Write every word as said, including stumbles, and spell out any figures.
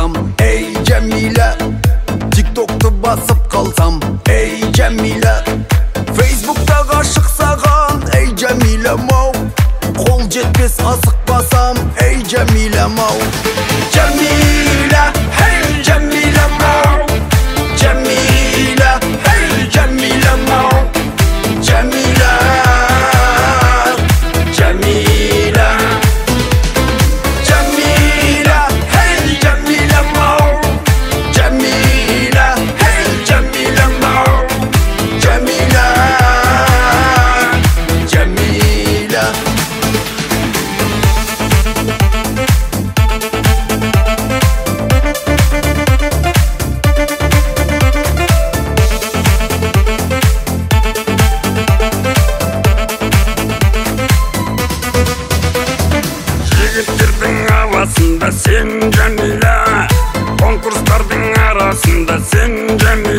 болсам, ей Жәмилә. Тиктокты басып қалсам, ей Жәмилә. Фейсбукта ғашық саған, ей Жәмилә мау. Қол жетпес асықпасам, ей Жәмилә мау. Жәмилә, ей Жәмилә мау. Жәмилә, ей Жәмилә мау. Жәмилә, Жәмилә. Жәмилә, ей Жәмилә мау. Жәмилә, ей Жәмилә мау. Жәмилә, Жәмилә. Жігіттердің арасында сен Жәмилә, конкурстардың арасында сен Жәмилә.